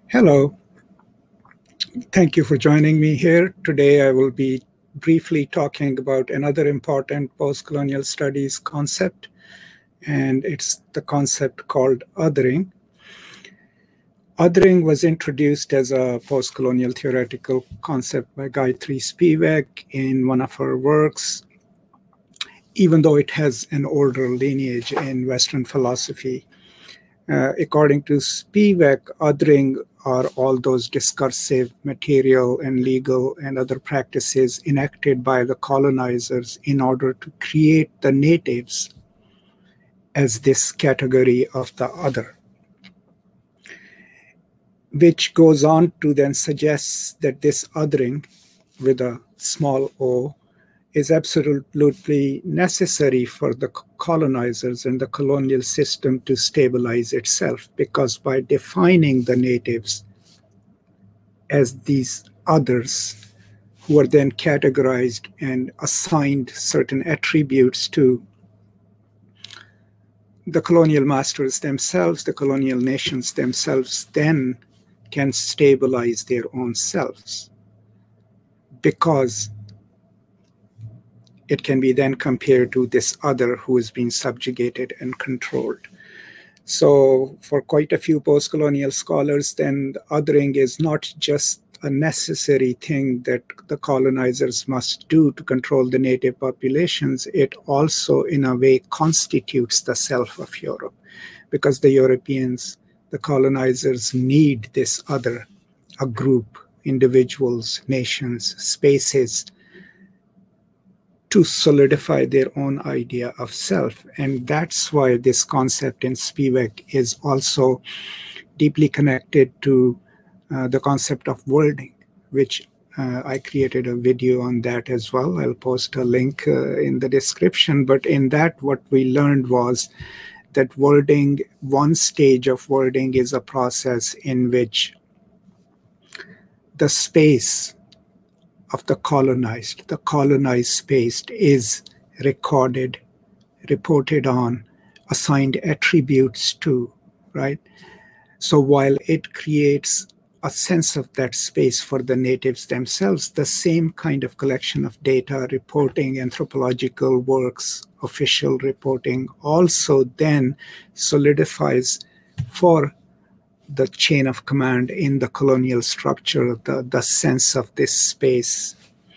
Hello, thank you for joining me here. Today I will be briefly talking about another important post-colonial studies concept, and it's the concept called othering. Othering was introduced as a post-colonial theoretical concept by Gayatri Spivak in one of her works, even though it has an older lineage in Western philosophy. According to Spivak, othering are all those discursive, material, and legal and other practices enacted by the colonizers in order to create the natives as this category of the other, which goes on to then suggest that this othering with a small o is absolutely necessary for the colonizers and the colonial system to stabilize itself, because by defining the natives as these others who are then categorized and assigned certain attributes to the colonial masters themselves, the colonial nations themselves then can stabilize their own selves, because it can be then compared to this other who is being subjugated and controlled. So for quite a few post-colonial scholars, then the othering is not just a necessary thing that the colonizers must do to control the native populations. It also, in a way, constitutes the self of Europe, because the Europeans, the colonizers, need this other, a group, individuals, nations, spaces, to solidify their own idea of self. And that's why this concept in Spivak is also deeply connected to the concept of worlding, which I created a video on that as well. I'll post a link in the description. But in that, what we learned was that worlding, one stage of worlding is a process in which the space of the colonized space is recorded, reported on, assigned attributes to, right? So while it creates a sense of that space for the natives themselves, the same kind of collection of data, reporting, anthropological works, official reporting also then solidifies for the chain of command in the colonial structure, the sense of this space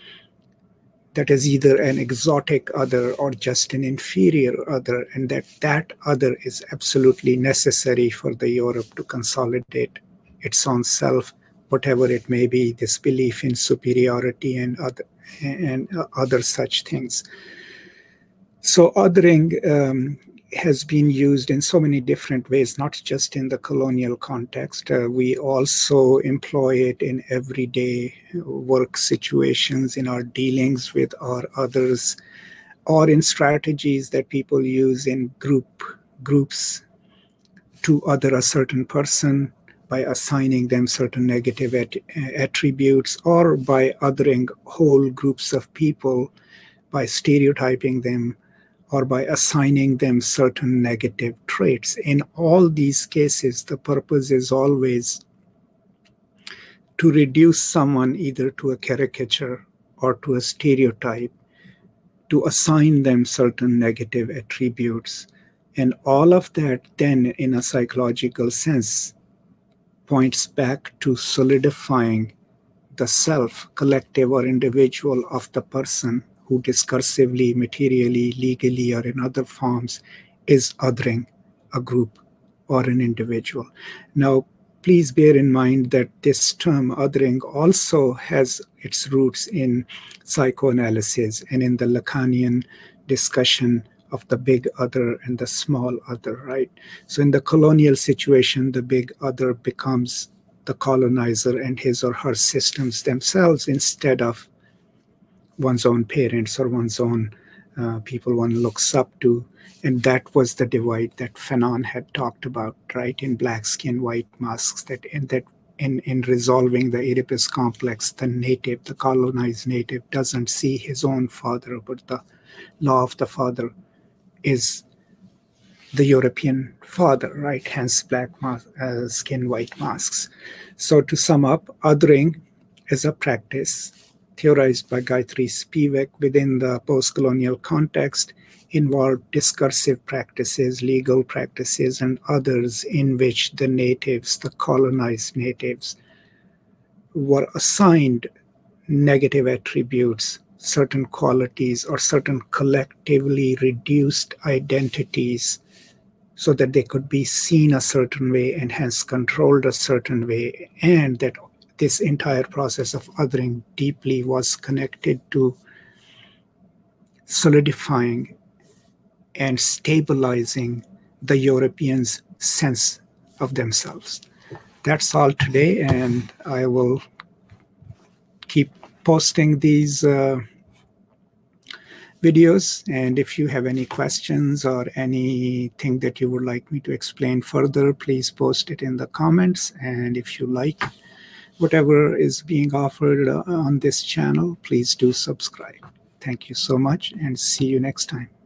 that is either an exotic other or just an inferior other, and that other is absolutely necessary for the Europe to consolidate its own self, whatever it may be, this belief in superiority and other such things. So othering has been used in so many different ways, not just in the colonial context. We also employ it in everyday work situations, in our dealings with our others, or in strategies that people use in groups to other a certain person by assigning them certain negative attributes, or by othering whole groups of people by stereotyping them or by assigning them certain negative traits. In all these cases, the purpose is always to reduce someone either to a caricature or to a stereotype, to assign them certain negative attributes. And all of that then, in a psychological sense, points back to solidifying the self, collective or individual of the person who discursively, materially, legally, or in other forms is othering a group or an individual. Now, please bear in mind that this term othering also has its roots in psychoanalysis and in the Lacanian discussion of the big other and the small other, right? So in the colonial situation, the big other becomes the colonizer and his or her systems themselves, instead of one's own parents or one's own people one looks up to. And that was the divide that Fanon had talked about, right, in Black Skin, White Masks, that in resolving the Oedipus complex, the native, the colonized native, doesn't see his own father, but the law of the father is the European father, right? Hence black skin, white masks. So to sum up, othering is a practice theorized by Gayatri Spivak within the post-colonial context, involved discursive practices, legal practices, and others in which the natives, the colonized natives, were assigned negative attributes, certain qualities, or certain collectively reduced identities so that they could be seen a certain way and hence controlled a certain way, and that this entire process of othering deeply was connected to solidifying and stabilizing the Europeans' sense of themselves. That's all today, and I will keep posting these videos. And if you have any questions or anything that you would like me to explain further, please post it in the comments. And if you like whatever is being offered on this channel, please do subscribe. Thank you so much, and see you next time.